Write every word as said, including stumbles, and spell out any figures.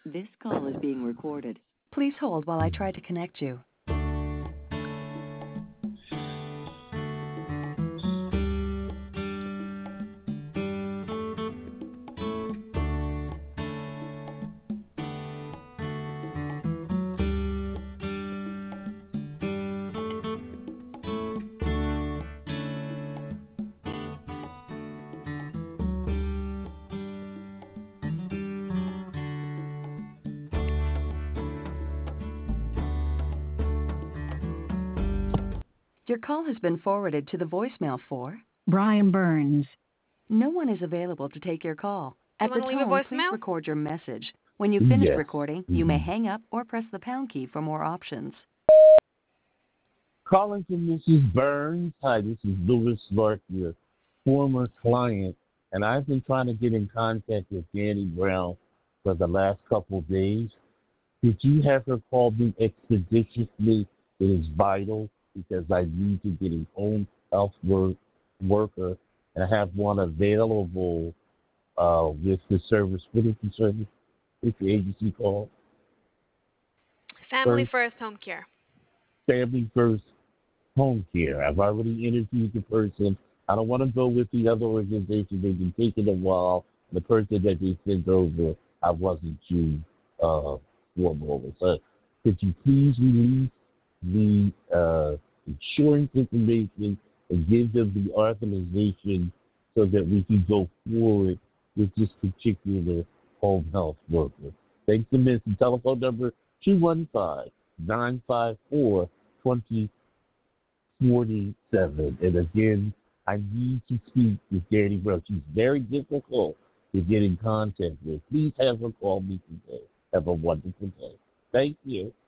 This call is being recorded. Please hold while I try to connect you. Your call has been forwarded to the voicemail for Brian Burns. No one is available to take your call. You At the want to leave a tone, please voicemail? record your message. When you've finished Yes. recording, you may Mm-hmm. hang up or press the pound key for more options. Calling from Missus Burns. Hi, this is Louis Lark, your former client, and I've been trying to get in contact with Danny Brown for the last couple of days. Could you have her call me expeditiously? It is vital because I need to get a home health work, worker, and I have one available uh, with the service. What is the service? It's the agency called Family First First Home Care. Family First Home Care. I've already interviewed the person. I don't want to go with the other organization. They've been taking a while. The person that they sent over, I wasn't too uh, formal over. So could you please release the uh, insurance information and give them the authorization so that we can go forward with this particular home health worker? Thanks a million. Telephone number two one five, nine five four, two zero forty-seven. And again, I need to speak with Danny Brown. She's very difficult to get in contact with. Please have her call me today. Have a wonderful day. Thank you.